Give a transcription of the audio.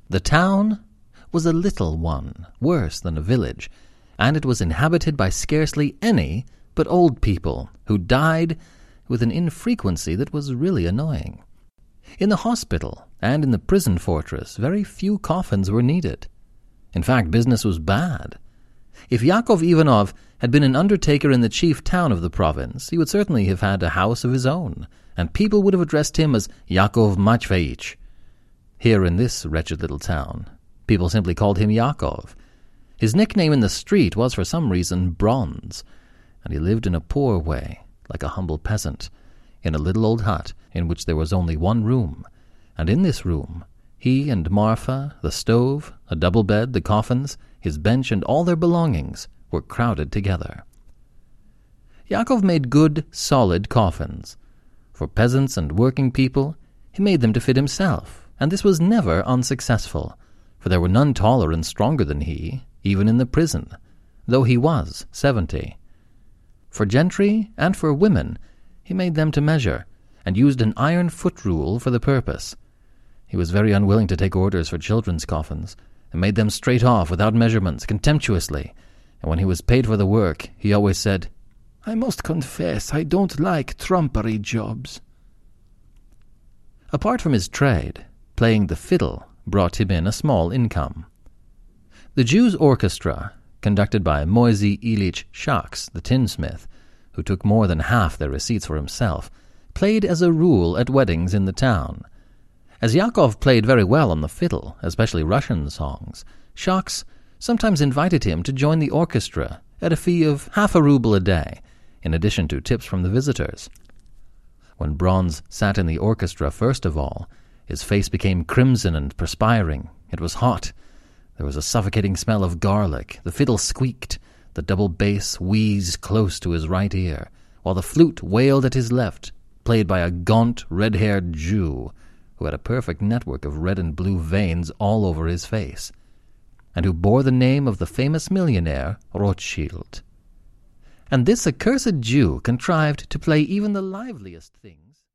The town was a little one, worse than a village, and it was inhabited by scarcely any but old people, who died with an infrequency that was really annoying. In the hospital and in the prison fortress, very few coffins were needed. In fact, business was bad. If Yakov Ivanov had been an undertaker in the chief town of the province, he would certainly have had a house of his own, and people would have addressed him as Yakov Matveyich. Here in this wretched little town, people simply called him Yakov. His nickname in the street was for some reason Bronze, and he lived in a poor way, like a humble peasant, in a little old hut in which there was only one room, and in this room he and Marfa, the stove, a double bed, the coffins, his bench, and all their belongings were crowded together. Yakov made good, solid coffins. For peasants and working people, he made them to fit himself, and this was never unsuccessful, for there were none taller and stronger than he, even in the prison, though he was 70. For gentry and for women, he made them to measure, and used an iron foot rule for the purpose. He was very unwilling to take orders for children's coffins, and made them straight off without measurements, contemptuously, and when he was paid for the work, he always said, "I must confess I don't like trumpery jobs." Apart from his trade, playing the fiddle brought him in a small income. The Jews' orchestra, conducted by Moisey Ilyich Shaks, the tinsmith, who took more than half their receipts for himself, played as a rule at weddings in the town. As Yakov played very well on the fiddle, especially Russian songs, Shaks sometimes invited him to join the orchestra at a fee of half a ruble a day, in addition to tips from the visitors. When Bronze sat in the orchestra first of all, his face became crimson and perspiring. It was hot. There was a suffocating smell of garlic. The fiddle squeaked. The double bass wheezed close to his right ear, while the flute wailed at his left, played by a gaunt, red-haired Jew, who had a perfect network of red and blue veins all over his face, and who bore the name of the famous millionaire Rothschild. And this accursed Jew contrived to play even the liveliest things